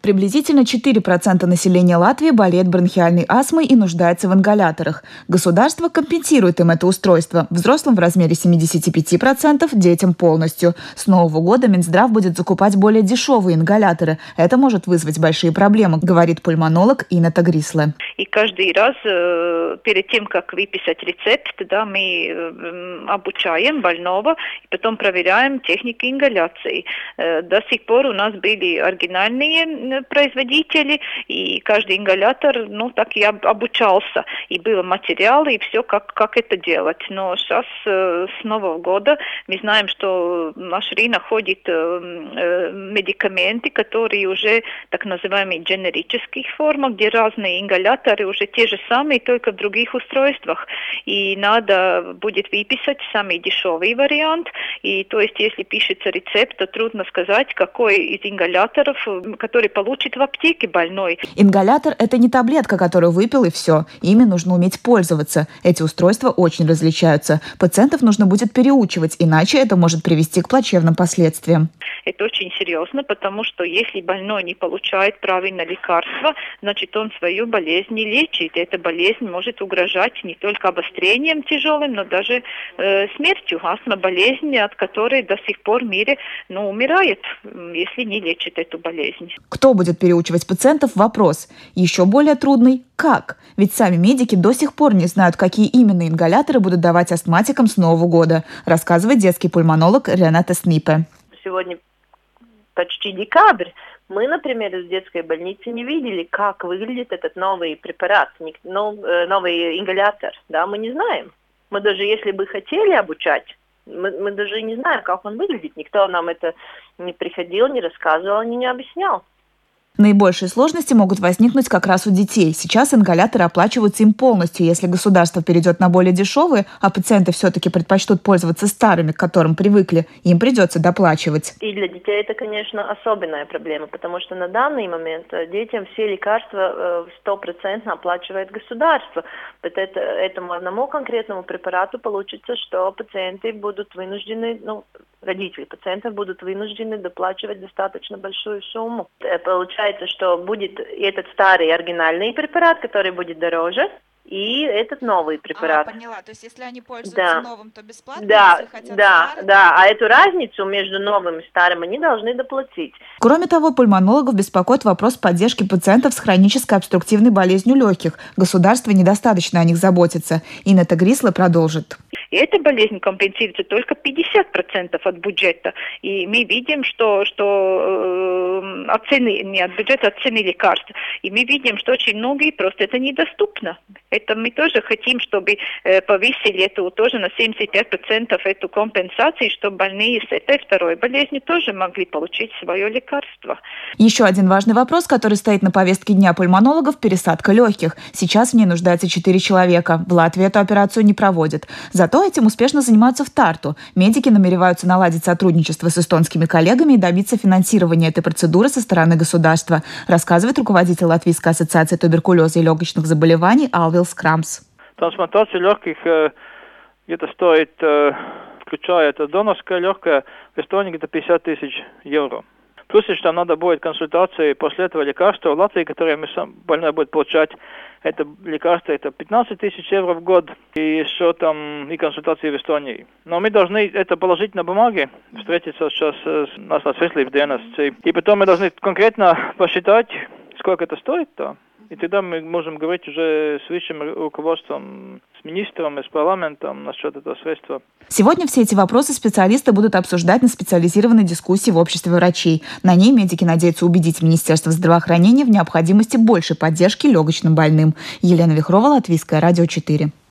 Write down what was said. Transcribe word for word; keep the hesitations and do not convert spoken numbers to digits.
Приблизительно четыре процента населения Латвии болеет бронхиальной астмой и нуждается в ингаляторах. Государство компенсирует им это устройство. Взрослым в размере семьдесят пять процентов, детям полностью. С нового года Минздрав будет закупать более дешевые ингаляторы. Это может вызвать большие проблемы, говорит пульмонолог Инета Грисле. И каждый раз э, перед тем, как выписать рецепт, да, мы э, обучаем больного и потом проверяем техники ингаляции. Э, до сих пор у нас были оригинальные производители, и каждый ингалятор, ну, так и об, обучался. И было материалы, и все, как, как это делать. Но сейчас, э, с Нового года, мы знаем, что в наш рынок ходят э, э, медикаменты, которые уже так называемые генерических формах, где разные ингаляторы уже те же самые, только в других устройствах. И надо будет выписать самый дешевый вариант. И то есть, если пишется рецепт, то трудно сказать, какой из ингаляторов, который получит в аптеке больной. Ингалятор – это не таблетка, которую выпил и все. Ими нужно уметь пользоваться. Эти устройства очень различаются. Пациентов нужно будет переучивать, иначе это может привести к плачевным последствиям. Это очень серьезно, потому что если больной не получает правильно лекарства, значит, он свою болезнь не лечит. Эта болезнь может угрожать не только обострением тяжелым, но даже э, смертью. Астма – болезнь, от которой до сих пор в мире, ну, умирает, если не лечит эту болезнь. Кто будет переучивать пациентов – вопрос. Еще более трудный – как? Ведь сами медики до сих пор не знают, какие именно ингаляторы будут давать астматикам с Нового года, рассказывает детский пульмонолог Рената Снипе. Сегодня почти декабрь. Мы, например, из детской больницы не видели, как выглядит этот новый препарат, новый ингалятор. Да, мы не знаем. Мы даже если бы хотели обучать, мы, мы даже не знаем, как он выглядит. Никто нам это не приходил, не рассказывал, не, не объяснял. Наибольшие сложности могут возникнуть как раз у детей. Сейчас ингаляторы оплачиваются им полностью. Если государство перейдет на более дешевые, а пациенты все-таки предпочтут пользоваться старыми, к которым привыкли, им придется доплачивать. И для детей это, конечно, особенная проблема, потому что на данный момент детям все лекарства стопроцентно оплачивает государство. Вот это, этому одному конкретному препарату получится, что пациенты будут вынуждены, ну, родители пациентов будут вынуждены доплачивать достаточно большую сумму. Получается, что будет этот старый оригинальный препарат, который будет дороже, и этот новый препарат. А, поняла. То есть, если они пользуются да. новым, то бесплатно, да, если хотят да, старый? Да, а эту разницу между новым и старым они должны доплатить. Кроме того, пульмонологов беспокоит вопрос поддержки пациентов с хронической обструктивной болезнью легких. Государство недостаточно о них заботится. Инета Грисле продолжит. И эта болезнь компенсируется только пятьдесят процентов от бюджета. И мы видим, что, что э, от цены, не от бюджета, от цены лекарств. И мы видим, что очень многие просто это недоступно. Это мы тоже хотим, чтобы э, повысили эту тоже на семьдесят пять процентов эту компенсацию, чтобы больные с этой второй болезнью тоже могли получить свое лекарство. Еще один важный вопрос, который стоит на повестке дня пульмонологов – пересадка легких. Сейчас в ней нуждается четыре человека. В Латвии эту операцию не проводят. Зато этим успешно занимаются в Тарту. Медики намереваются наладить сотрудничество с эстонскими коллегами и добиться финансирования этой процедуры со стороны государства, рассказывает руководитель Латвийской ассоциации туберкулеза и легочных заболеваний Алвилс Крамс. Трансплантация легких где-то стоит, включая это донорское легкое, в Эстонии где-то пятьдесят тысяч евро. Плюс еще там надо будет консультации после этого лекарства в Латвии, которое мы сам больной будет получать. Это лекарство, это пятнадцать тысяч евро в год, и еще там и консультации в Эстонии. Но мы должны это положить на бумаге, встретиться сейчас с нас в ди эн эс си. И потом мы должны конкретно посчитать, сколько это стоит, да. И тогда мы можем говорить уже с высшим руководством, с министром и с парламентом насчет этого средства. Сегодня все эти вопросы специалисты будут обсуждать на специализированной дискуссии в обществе врачей. На ней медики надеются убедить Министерство здравоохранения в необходимости большей поддержки легочным больным. Елена Вихрова, Латвийское радио четыре.